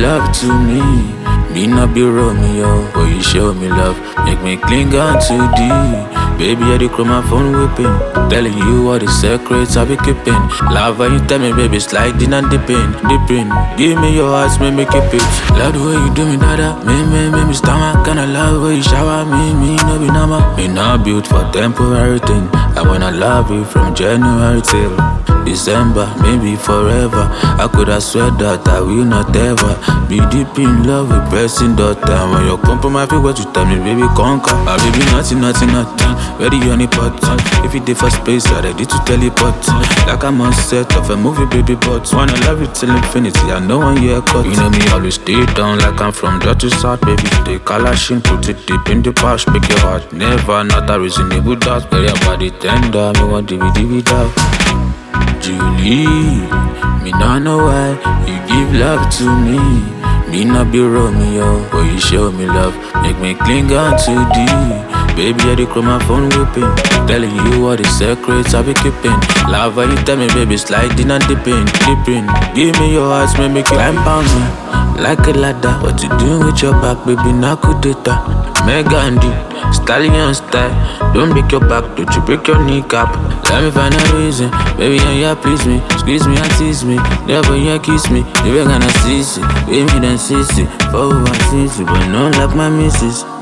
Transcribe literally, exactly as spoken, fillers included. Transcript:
love to me. Me not be Romeo, but you show me love. Make me cling on to thee. Baby, I do call my phone whipping, telling you all the secrets I be keeping. Love when you tell me, baby, sliding and dipping, dipping. Give me your heart, make me keep it. Love the way you do me, dada. Me, me, me, me stomach. Kinda love the way you shower me, me, no be normal. Me not built for temporary thing. I wanna love you from January till December, maybe forever. I could have swear that I will not ever be deep in love with pressing daughter. When you come for my feet, what you tell me, baby, conquer. Ah, baby, nothing, nothing, nothing. Ready on the pot. If you did for space, I'm ready to teleport. Like I'm on set of a movie, baby, but wanna love you till infinity. I know one year cut. You know me, always stay down like I'm from Dutch to South, baby. Stay calashing, put it deep in the pouch, make your heart never not a reasonable doubt. But your body tender, me want D V D without. Julie, me not know why you give love to me. Me not be Romeo, but you show me love. Make me cling on to thee. Baby, I do call my phone whipping, telling you all the secrets I be keeping. Love when you tell me, baby, sliding and dipping, dipping. Give me your heart, make me climb on me like a ladder. What you doing with your back, baby? Now could data. Megandi, stallion style. Don't break your back, don't you break your kneecap. Let me find a reason, baby, and yeah, please me. Squeeze me and tease me, never yeah, kiss me. You ain't gonna see it, baby, then see it. For who I see it, but not like my missus.